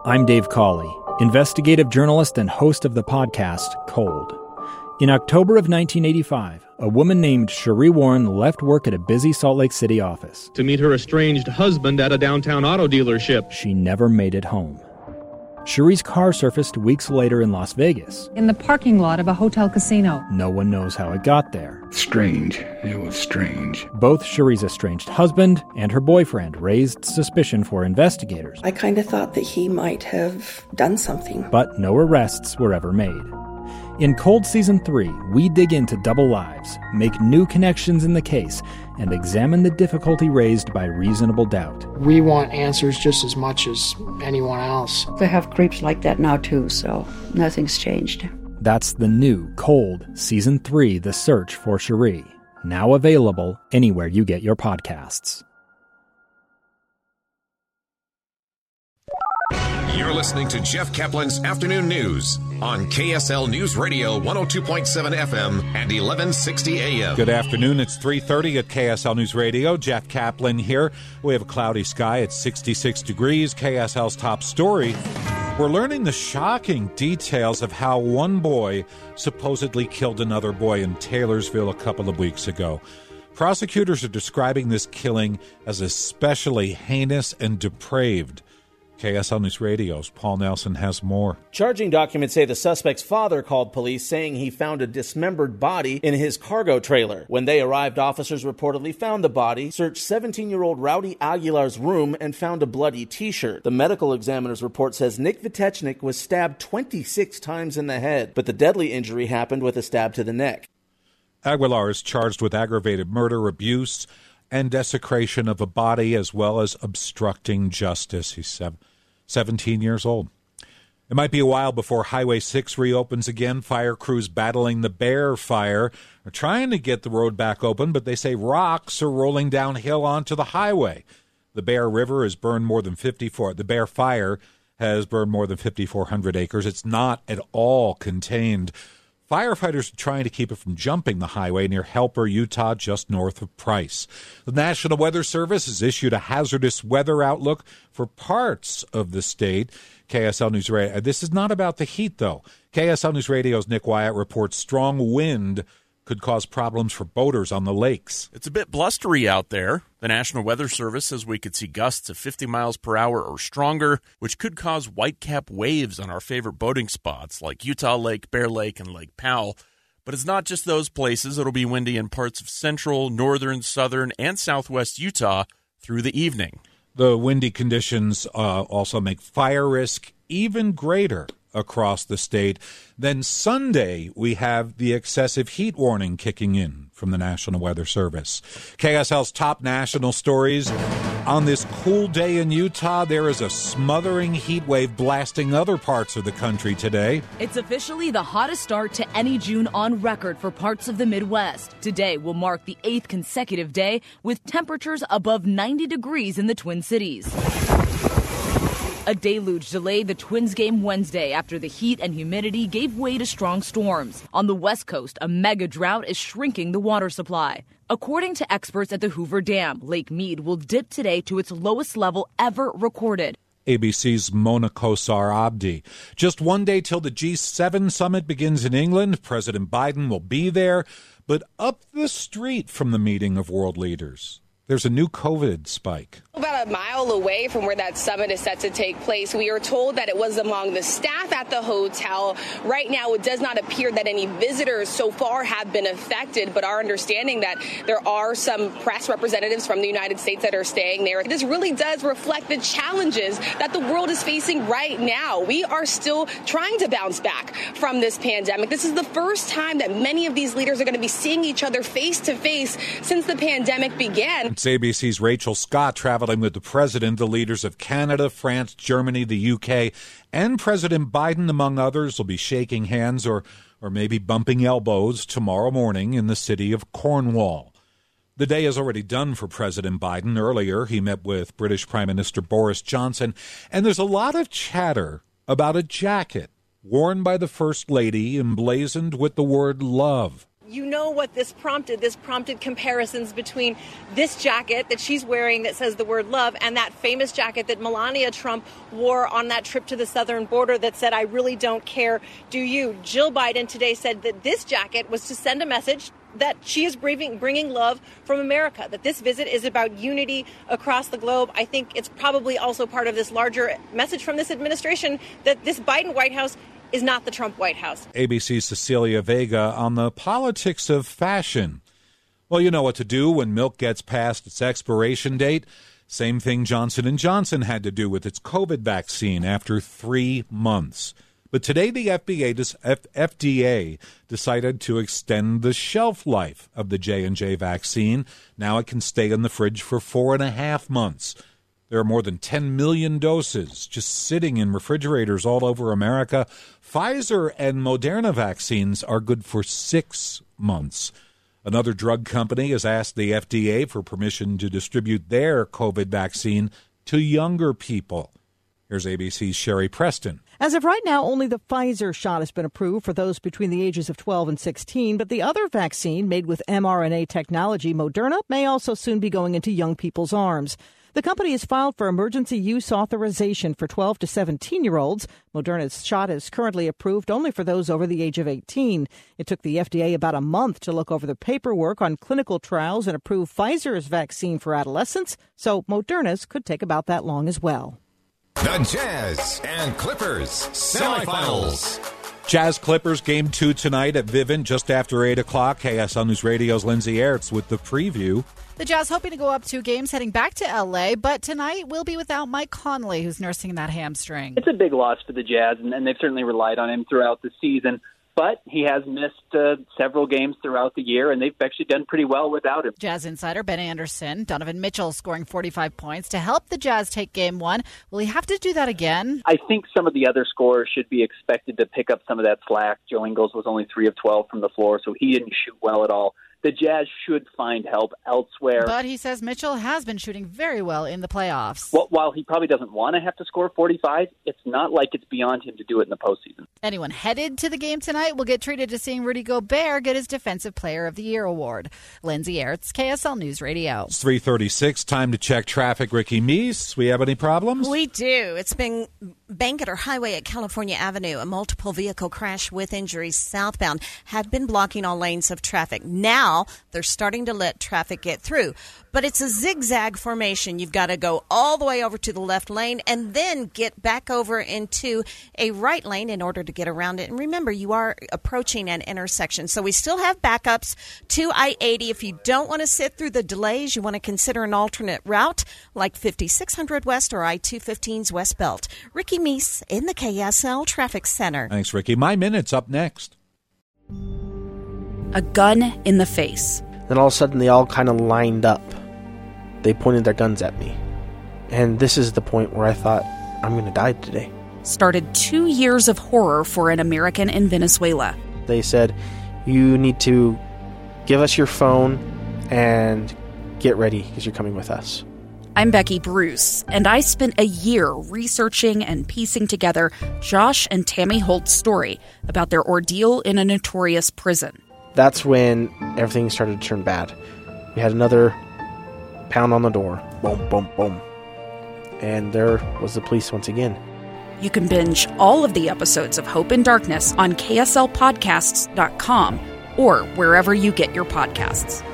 I'm Dave Cawley, investigative journalist and host of the podcast Cold. In October of 1985, a woman named Sheree Warren left work at a busy Salt Lake City office to meet her estranged husband at a downtown auto dealership. She never made it home. Sheree's car surfaced weeks later in Las Vegas. In the parking lot of a hotel casino. No one knows how it got there. Strange. It was strange. Both Sheree's estranged husband and her boyfriend raised suspicion for investigators. I kind of thought that he might have done something. But no arrests were ever made. In Cold Season 3, we dig into double lives, make new connections in the case, and examine the difficulty raised by reasonable doubt. We want answers just as much as anyone else. They have creeps like that now too, so nothing's changed. That's the new Cold Season 3, The Search for Sheree, now available anywhere you get your podcasts. You're listening to Jeff Kaplan's Afternoon News on KSL News Radio 102.7 FM and 1160 AM. Good afternoon. It's 3:30 at KSL News Radio. Jeff Kaplan here. We have a cloudy sky at 66 degrees. KSL's top story. We're learning the shocking details of how one boy supposedly killed another boy in Taylorsville a couple of weeks ago. Prosecutors are describing this killing as especially heinous and depraved. KSL News Radio's Paul Nelson has more. Charging documents say the suspect's father called police saying he found a dismembered body in his cargo trailer. When they arrived, officers reportedly found the body, searched 17-year-old Rowdy Aguilar's room, and found a bloody T-shirt. The medical examiner's report says Nick Vitechnik was stabbed 26 times in the head, but the deadly injury happened with a stab to the neck. Aguilar is charged with aggravated murder, abuse, and desecration of a body, as well as obstructing justice. He's 17 years old. It might be a while before Highway 6 reopens again. Fire crews battling the Bear Fire are trying to get the road back open, but they say rocks are rolling downhill onto the highway. The Bear River has burned more than the Bear Fire has burned more than 5,400 acres. It's not at all contained. Firefighters are trying to keep it from jumping the highway near Helper, Utah, just north of Price. The National Weather Service has issued a hazardous weather outlook for parts of the state. KSL News Radio. This is not about the heat, though. KSL News Radio's Nick Wyatt reports strong wind could cause problems for boaters on the lakes. It's a bit blustery out there. The National Weather Service says we could see gusts of 50 miles per hour or stronger, which could cause whitecap waves on our favorite boating spots like Utah Lake, Bear Lake, and Lake Powell. But it's not just those places. It'll be windy in parts of central, northern, southern, and southwest Utah through the evening. The windy conditions also make fire risk even greater across the state. Then Sunday, we have the excessive heat warning kicking in from the National Weather Service. KSL's top national stories. On this cool day in Utah, there is a smothering heat wave blasting other parts of the country today. It's officially the hottest start to any June on record for parts of the Midwest. Today will mark the 8th consecutive day with temperatures above 90 degrees in the Twin Cities. A deluge delayed the Twins game Wednesday after the heat and humidity gave way to strong storms. On the West Coast, a mega drought is shrinking the water supply. According to experts at the Hoover Dam, Lake Mead will dip today to its lowest level ever recorded. ABC's Mona Kosar Abdi. Just one day till the G7 summit begins in England. President Biden will be there. But up the street from the meeting of world leaders, there's a new COVID spike. About a mile away from where that summit is set to take place, we are told that it was among the staff at the hotel. Right now, it does not appear that any visitors so far have been affected, but our understanding that there are some press representatives from the United States that are staying there. This really does reflect the challenges that the world is facing right now. We are still trying to bounce back from this pandemic. This is the first time that many of these leaders are going to be seeing each other face to face since the pandemic began. It's ABC's Rachel Scott traveling with the president, the leaders of Canada, France, Germany, the UK, and President Biden, among others, will be shaking hands or maybe bumping elbows tomorrow morning in the city of Cornwall. The day is already done for President Biden. Earlier, he met with British Prime Minister Boris Johnson, and there's a lot of chatter about a jacket worn by the First Lady emblazoned with the word love. You know what this prompted? This prompted comparisons between this jacket that she's wearing that says the word love and that famous jacket that Melania Trump wore on that trip to the southern border that said, I really don't care, do you? Jill Biden today said that this jacket was to send a message that she is bringing love from America, that this visit is about unity across the globe. I think it's probably also part of this larger message from this administration that this Biden White House is not the Trump White House. ABC's Cecilia Vega on the politics of fashion. Well, you know what to do when milk gets past its expiration date. Same thing Johnson & Johnson had to do with its COVID vaccine after 3 months. But today the FDA decided to extend the shelf life of the J&J vaccine. Now it can stay in the fridge for 4.5 months. There are more than 10 million doses just sitting in refrigerators all over America. Pfizer and Moderna vaccines are good for 6 months. Another drug company has asked the FDA for permission to distribute their COVID vaccine to younger people. Here's ABC's Sherry Preston. As of right now, only the Pfizer shot has been approved for those between the ages of 12 and 16, but the other vaccine, made with mRNA technology, Moderna, may also soon be going into young people's arms. The company has filed for emergency use authorization for 12 to 17-year-olds. Moderna's shot is currently approved only for those over the age of 18. It took the FDA about a month to look over the paperwork on clinical trials and approve Pfizer's vaccine for adolescents, so Moderna's could take about that long as well. The Jazz and Clippers semifinals. Jazz Clippers Game 2 tonight at Vivint just after 8 o'clock. KSL News Radio's Lindsay Aerts with the preview. The Jazz hoping to go up 2 games heading back to L.A., but tonight we'll be without Mike Conley, who's nursing that hamstring. It's a big loss for the Jazz, and they've certainly relied on him throughout the season. But he has missed several games throughout the year, and they've actually done pretty well without him. Jazz insider Ben Anderson, Donovan Mitchell scoring 45 points to help the Jazz take Game 1. Will he have to do that again? I think some of the other scorers should be expected to pick up some of that slack. Joe Ingles was only 3 of 12 from the floor, so he didn't shoot well at all. The Jazz should find help elsewhere. But he says Mitchell has been shooting very well in the playoffs. Well, while he probably doesn't want to have to score 45, it's not like it's beyond him to do it in the postseason. Anyone headed to the game tonight will get treated to seeing Rudy Gobert get his Defensive Player of the Year award. Lindsay Aerts, KSL News Radio. It's 3:36. Time to check traffic. Ricky Meese, we have any problems? We do. It's been Banketer Highway at California Avenue. A multiple vehicle crash with injuries southbound had been blocking all lanes of traffic. Now they're starting to let traffic get through. But it's a zigzag formation. You've got to go all the way over to the left lane and then get back over into a right lane in order to get around it. And remember, you are approaching an intersection. So we still have backups to I-80. If you don't want to sit through the delays, you want to consider an alternate route like 5600 West or I-215's West Belt. Ricky Meese in the KSL Traffic Center. Thanks, Ricky. My Minute's up next. A gun in the face. Then all of a sudden they all kind of lined up. They pointed their guns at me. And this is the point where I thought, I'm going to die today. Started 2 years of horror for an American in Venezuela. They said, you need to give us your phone and get ready because you're coming with us. I'm Becky Bruce, and I spent a year researching and piecing together Josh and Tammy Holt's story about their ordeal in a notorious prison. That's when everything started to turn bad. We had another pound on the door. Boom, boom, boom. And there was the police once again. You can binge all of the episodes of Hope in Darkness on KSLPodcasts.com or wherever you get your podcasts.